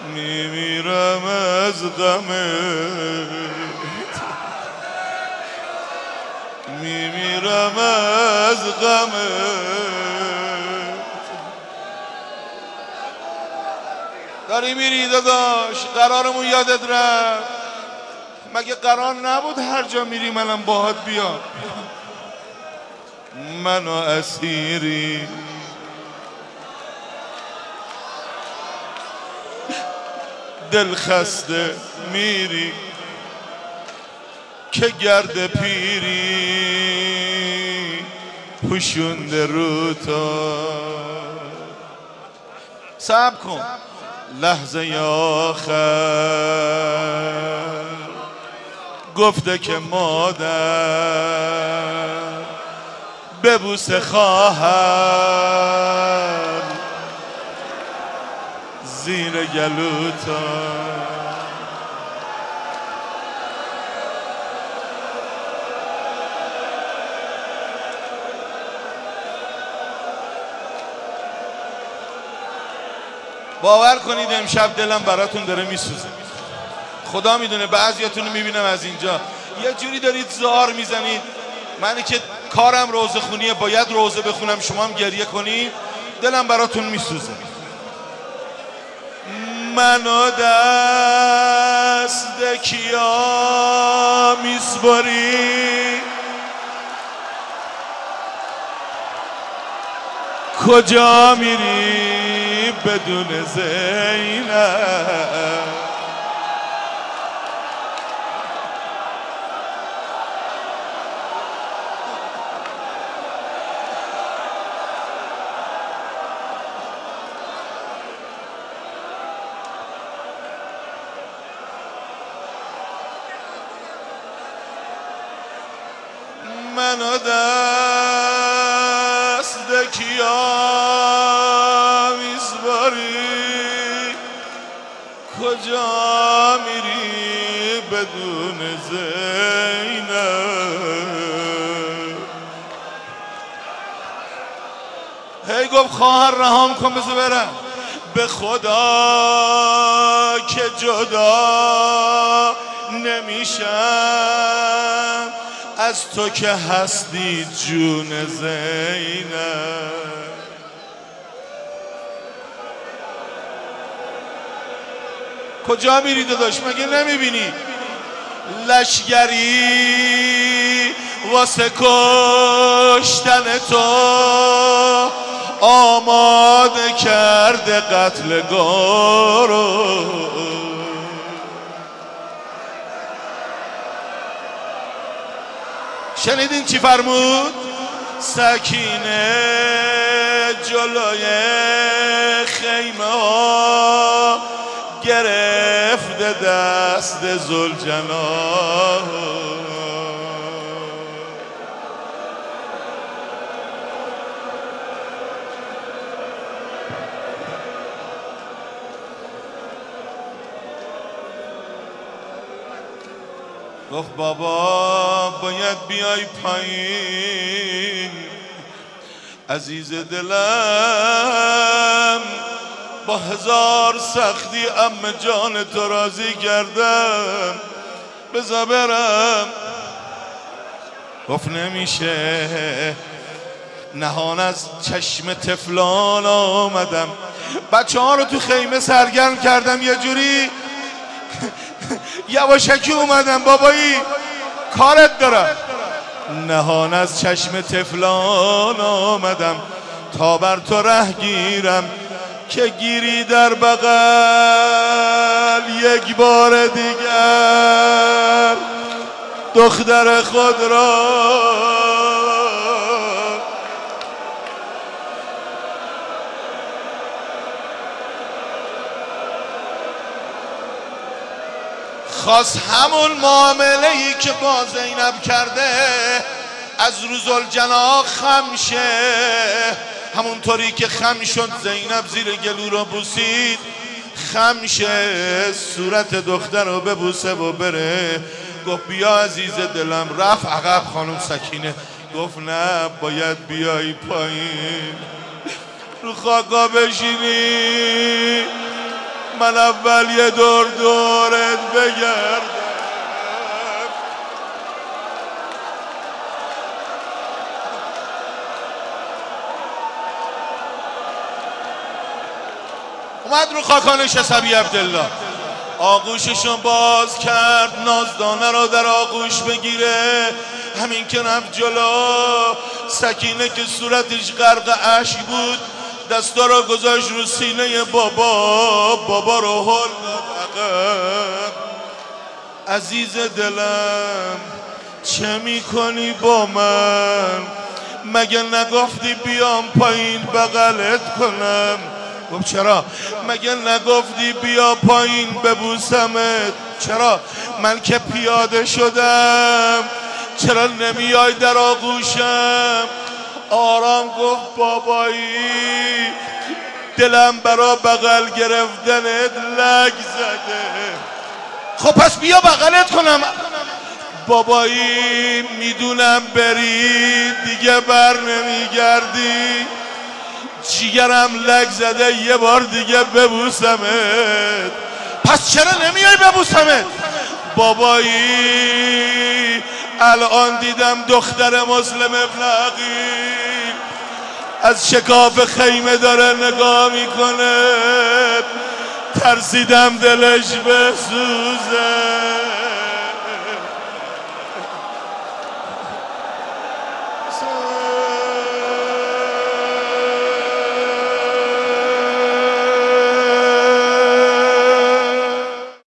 میمیرم از غمت، میمیرم از غمت. داری میری داداش، قرارمون یادت رفت. مگه قرار نبود هر جا میری منم باهات بیام؟ منو اسیری دل خسته میری که گرد پیری پوشونده رو تا. صبر کن لحظه آخر گفته که مادر ببوس خواهر زیر گلوتا. باور کنید امشب دلم براتون داره میسوزه. خدا میدونه بعضیاتون رو میبینم از اینجا یه جوری دارید زار میزنید. منی که کارم روزه خونیه باید روزه بخونم، شما هم گریه کنید. دلم براتون میسوزه. منو دست کیا میسپاری، کجا میری بدون زینب؟ منو دست کیا میسپاری، کجا میری بدون زینب؟ هی گفت خواهر رهام کن بذار برم. به خدا که جدا نمیشم از تو که هستی جون زینب. کجا میری داداش مگه نمیبینی لشگری واسه کشتن تو آماده کرده قتلگارو؟ شنیدین چی فرمود؟ سکینه جلوی خیمه ها گرفته دست ذوالجلال. گفت بابا باید بیای پایین، عزیز دلم با هزار سختی عمه جان تو راضی کردم، بذار برم. گفت نمیشه، نهان از چشم طفلان آمدم، بچه ها رو تو خیمه سرگرم کردم، یه جوری یواشکی اومدم بابایی کارت دارم. نهان از چشم طفلان آمدم تا بر تو ره گیرم، که گیری در بغل یک بار دیگر دختر خود را. خواست همون معامله‌ای که با زینب کرده از رو ذوالجنا خم شه، همونطوری که خم شد زینب زیر گلو رو بوسید، خم شه صورت دختر رو ببوسه و بره. گفت بیا عزیز دلم. رفت عقب. خانم سکینه گفت نه باید بیای پایین رو خاکا بشینی من اول یه دور دورت بگردم. اومد رو خاکانش حسبی عبدالله، آغوششون باز کرد، نازدانه رو در آغوش بگیره. همین که رفت جلو، سکینه که صورتش غرق اشک بود دستا رو گذاشت رو سینه بابا رو هل داد عقب. عزیز دلم چه میکنی با من؟ مگه نگفتی بیام پایین بغلت کنم؟ گفت چرا؟ مگه نگفتی بیا پایین ببوسمت؟ چرا؟ من که پیاده شدم چرا نمیای در آغوشم؟ آرام گفت بابایی دلم برا بغل گرفتنت لگ زده. خب پس بیا بغلت کنم. بابایی میدونم بری دیگه بر نمیگردی، جیگرم لگ زده یه بار دیگه ببوسمت. پس چرا نمیای ببوسمت؟ بابایی الان دیدم دختر مسلم ابن عقیل از شکاف خیمه داره نگاه میکنه، ترسیدم دلش بسوزه.